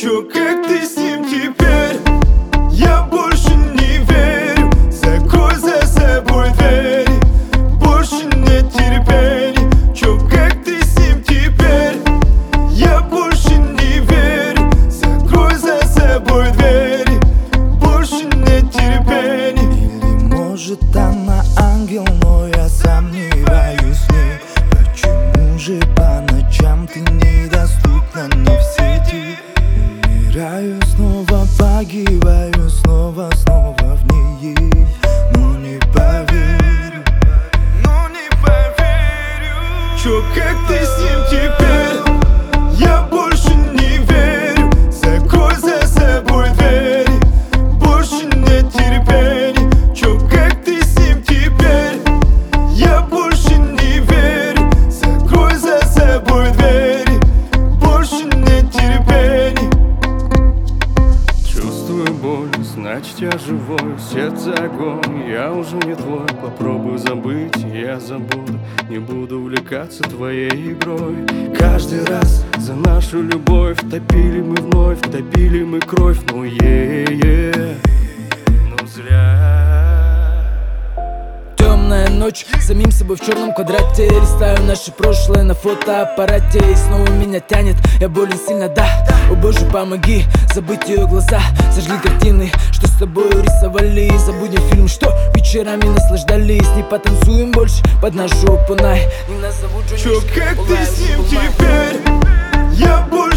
Чё, как ты с ним теперь? Я больше не верю. Закрой за собой двери. Больше нет терпения. Чё, как ты с ним теперь? Я больше не верю. Закрой за собой двери. Больше нет терпения. Или может она ангел, но я сомневаюсь в ней. Почему же по ночам ты недоступна мне в сети? Умираю снова, погибаю снова в ней. Но не поверю, Чё, как ты с ним теперь? Я больше не верю. Закрой за собой двери. Больше нет терпения. Чё, как ты с ним теперь? Я больше не верю. Закрой за собой двери. Больше нет терпения. Чувствую боль, значит я живой. Сердце огонь, я уже не твой. Попробую забыть, я забуду. Не буду увлекаться твоей игрой. Каждый раз за нашу любовь топили мы вновь, топили мы кровь. Ну ну зря. Темная ночь, самим собой в черном квадрате. Листаю наше прошлое на фотоаппарате. И снова меня тянет, я болен сильно, да. О боже, помоги забыть ее глаза. Сожгли картины, что с тобой рисовали. Забудем фильм, что вечерами наслаждались. Не потанцуем больше под нашу пунай. Не назову Джонни. Чё, как ты с ним теперь? Я больше